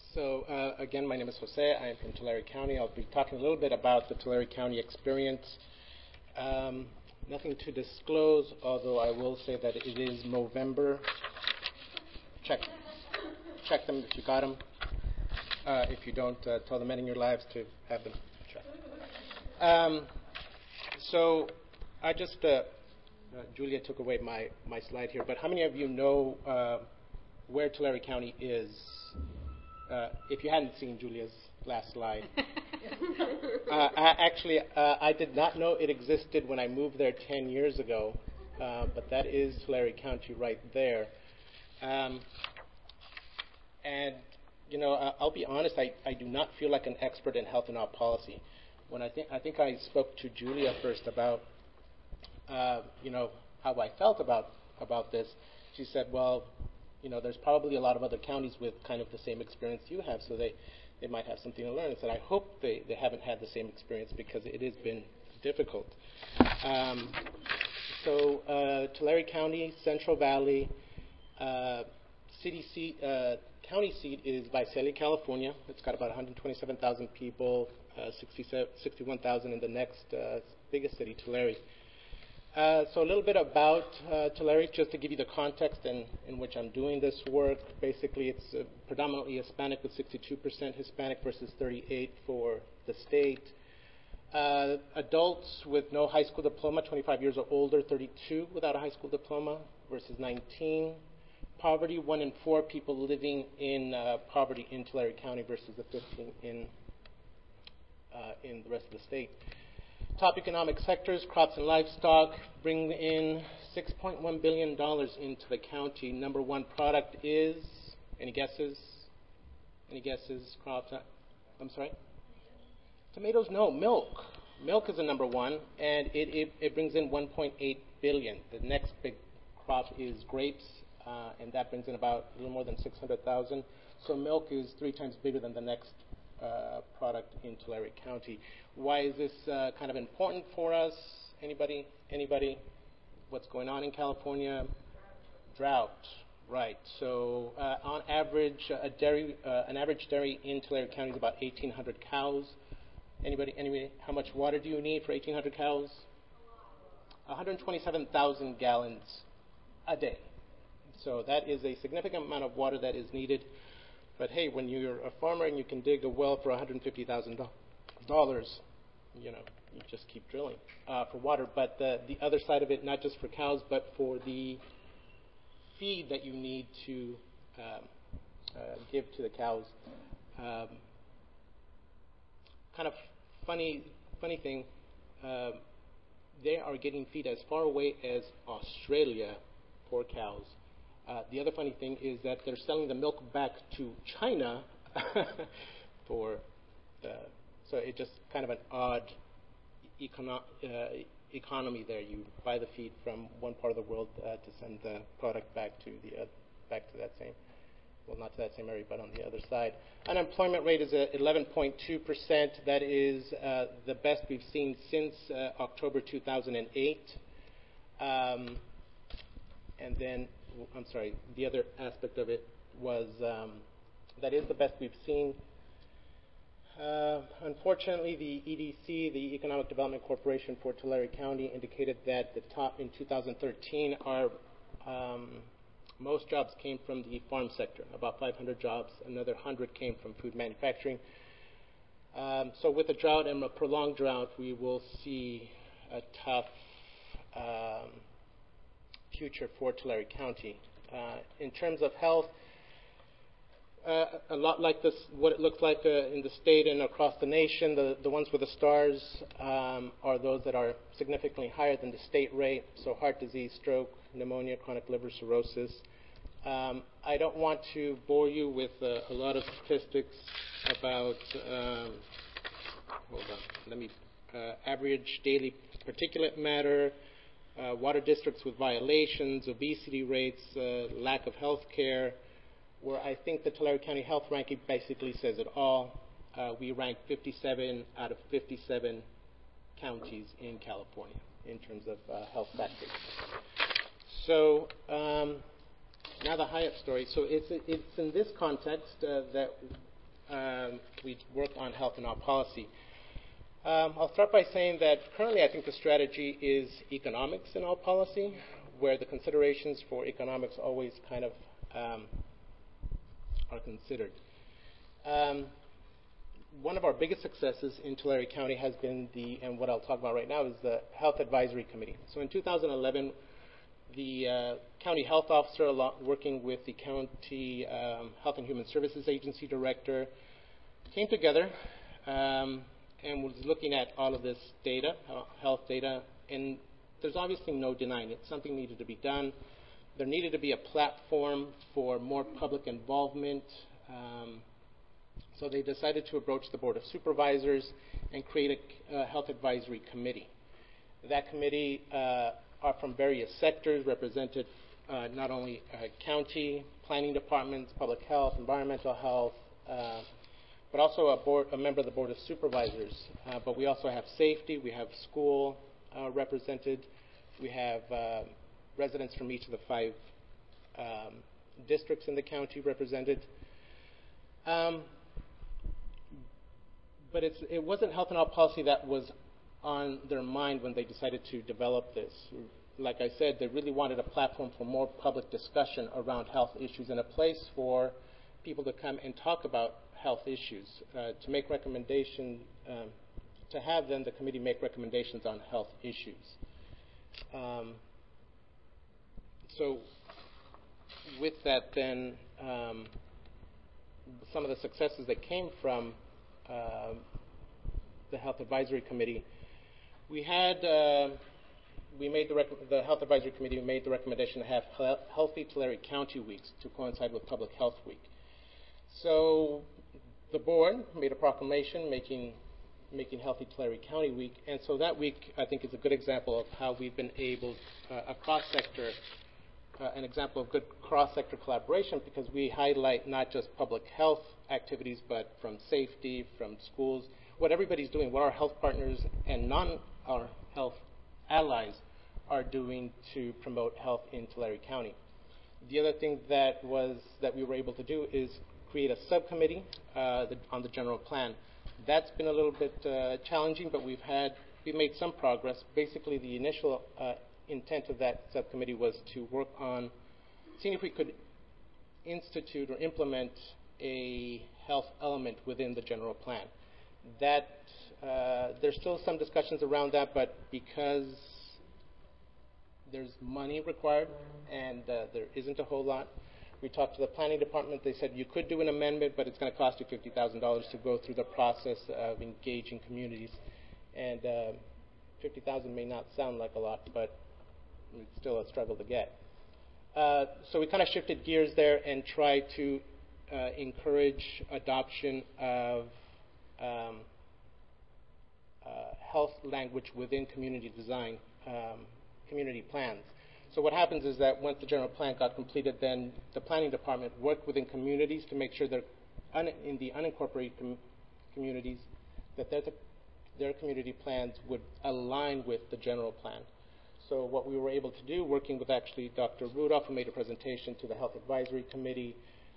Again, my name is Jose. I am from Tulare County. I'll be talking a little bit about the Tulare County experience. Nothing to disclose, although I will say that it is Movember. Check them if you got them. If you don't, tell the men in your lives to have them checked. I just, Julia took away my slide here, but how many of you know where Tulare County is? If you hadn't seen Julia's last slide. I did not know it existed when I moved there 10 years ago, but that is Tulare County right there. I'll be honest, I do not feel like an expert in health and health policy. When I think I spoke to Julia first about, how I felt about this, she said, well, there's probably a lot of other counties with kind of the same experience you have, so they might have something to learn. I said, I hope they haven't had the same experience because it has been difficult. Tulare County, Central Valley, city seat, county seat is Visalia, California. It's got about 127,000 people, 61,000 in the next biggest city, Tulare. A little bit about Tulare, just to give you the context in which I'm doing this work. Basically, it's predominantly Hispanic with 62% Hispanic versus 38% for the state. Adults with no high school diploma, 25 years or older, 32 without a high school diploma versus 19. Poverty, 1 in 4 people living in poverty in Tulare County versus the 15 in the rest of the state. Top economic sectors, crops and livestock, bring in $6.1 billion into the county. Number one product is, any guesses? Any guesses? Crops? I'm sorry? Tomatoes? No, milk. Milk is the number one, and it brings in $1.8 billion. The next big crop is grapes, and that brings in about a little more than $600,000. So milk is 3 times bigger than the next product in Tulare County. Why is this kind of important for us? Anybody? What's going on in California? Drought, right. So on average, an average dairy in Tulare County is about 1,800 cows. Anybody? How much water do you need for 1,800 cows? 127,000 gallons a day. So that is a significant amount of water that is needed. But hey, when you're a farmer and you can dig a well for $150,000, you just keep drilling for water. But the other side of it, not just for cows, but for the feed that you need to give to the cows. Kind of funny thing, they are getting feed as far away as Australia for cows. The other funny thing is that they're selling the milk back to China so it's just kind of an odd economy there. You buy the feed from one part of the world to send the product back to that same, well, not to that same area, but on the other side. Unemployment rate is at 11.2%. That is the best we've seen since October 2008. And then, I'm sorry, the other aspect of it was that is the best we've seen. Unfortunately, the EDC, the Economic Development Corporation for Tulare County, indicated that the top in 2013, most jobs came from the farm sector, about 500 jobs. Another 100 came from food manufacturing. So with a drought and a prolonged drought, we will see a tough future for Tulare County. In terms of health, a lot like this, what it looks like in the state and across the nation, the ones with the stars are those that are significantly higher than the state rate, so heart disease, stroke, pneumonia, chronic liver cirrhosis. I don't want to bore you with a lot of statistics about, average daily particulate matter, water districts with violations, obesity rates, lack of health care, where I think the Tulare County Health Ranking basically says it all. We rank 57 out of 57 counties in California in terms of health factors. So now the Hyatt story. So it's in this context that we work on health in our policy. I'll start by saying that currently I think the strategy is economics in our policy, where the considerations for economics always kind of are considered. One of our biggest successes in Tulare County has been and what I'll talk about right now is the Health Advisory Committee. So in 2011, the county health officer, working with the county Health and Human Services Agency director, came together and was looking at all of this data, health data, and there's obviously no denying it. Something needed to be done. There needed to be a platform for more public involvement. So they decided to approach the Board of Supervisors and create a Health Advisory Committee. That committee are from various sectors, represented not only county, planning departments, public health, environmental health, but also a member of the Board of Supervisors. But we also have safety, we have school represented, we have residents from each of the 5 districts in the county represented. But it wasn't health and health policy that was on their mind when they decided to develop this. Like I said, they really wanted a platform for more public discussion around health issues and a place for people to come and talk about health issues, to make recommendations, to have then the committee make recommendations on health issues. So with that then, some of the successes that came from the Health Advisory Committee, we made the Health Advisory Committee made the recommendation to have Healthy Tulare County Weeks to coincide with Public Health Week. So the board made a proclamation making Healthy Tulare County Week, and so that week I think is a good example of how we've been able, an example of good cross-sector collaboration, because we highlight not just public health activities, but from safety, from schools, what everybody's doing, what our health partners and our health allies are doing to promote health in Tulare County. The other thing that we were able to do is create a subcommittee on the general plan. That's been a little bit challenging, but we've made some progress. Basically, the initial intent of that subcommittee was to work on seeing if we could institute or implement a health element within the general plan. That there's still some discussions around that, but because there's money required and there isn't a whole lot, we talked to the planning department. They said you could do an amendment, but it's going to cost you $50,000 to go through the process of engaging communities. And $50,000 may not sound like a lot, but it's still a struggle to get. So we kind of shifted gears there and tried to encourage adoption of health language within community design, community plans. So what happens is that once the general plan got completed, then the planning department worked within communities to make sure they're in the unincorporated communities that their community plans would align with the general plan. So what we were able to do, working with actually Dr. Rudolph, who made a presentation to the Health Advisory Committee,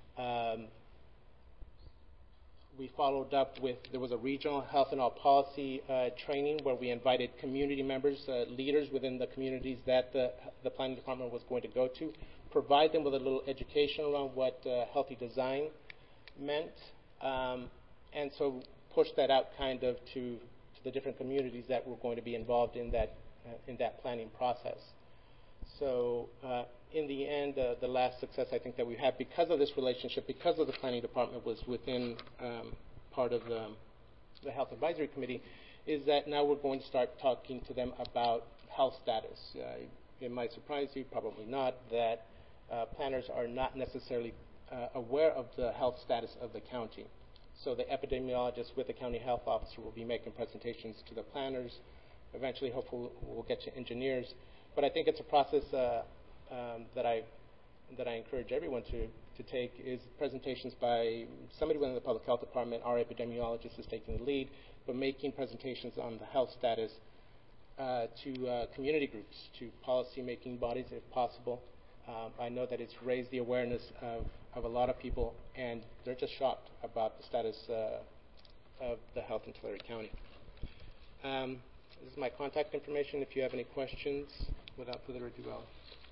we followed up with, there was a regional health and all policy training where we invited community members, leaders within the communities that the planning department was going to go to, provide them with a little education around what healthy design meant, and so push that out kind of to the different communities that were going to be involved in that planning process. So in the end, the last success I think that we had because of this relationship, because of the planning department was within part of the Health Advisory Committee, is that now we're going to start talking to them about health status. It might surprise you, probably not, that planners are not necessarily aware of the health status of the county. So the epidemiologist with the county health officer will be making presentations to the planners. Eventually, hopefully, we'll get to engineers. But I think it's a process that I encourage everyone to take, is presentations by somebody within the public health department. Our epidemiologist is taking the lead, but making presentations on the health status to community groups, to policy-making bodies if possible. I know that it's raised the awareness of of a lot of people, and they're just shocked about the status of the health in Tulare County. This is my contact information if you have any questions. Without further ado, I'll